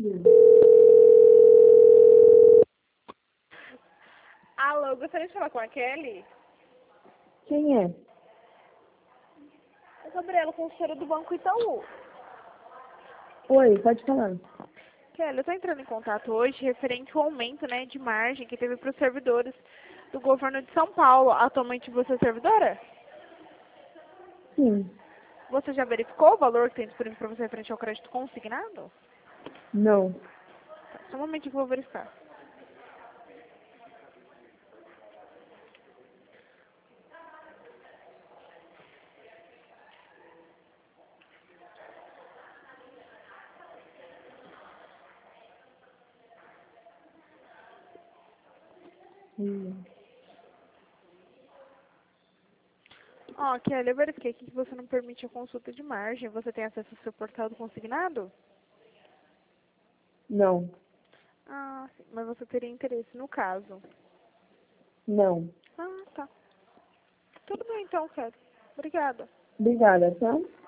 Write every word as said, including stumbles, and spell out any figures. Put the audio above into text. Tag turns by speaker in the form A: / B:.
A: Alô, eu gostaria de falar com a Kelly.
B: Quem é?
A: É Gabriela, consultora do Banco Itaú.
B: Oi, pode falar.
A: Kelly, eu estou entrando em contato hoje referente ao aumento, né, de margem que teve para os servidores do governo de São Paulo. Atualmente você é servidora?
B: Sim.
A: Você já verificou o valor que tem disponível para você referente ao crédito consignado?
B: Não.
A: Tá, só um momentinho que eu vou verificar.
B: Hum.
A: Ó, Kelly, eu verifiquei aqui que você não permite a consulta de margem. Você tem acesso ao seu portal do consignado?
B: Não.
A: Ah, sim. Mas você teria interesse no caso.
B: Não.
A: Ah, tá. Tudo bem então, Kelly. Obrigada.
B: Obrigada, tá?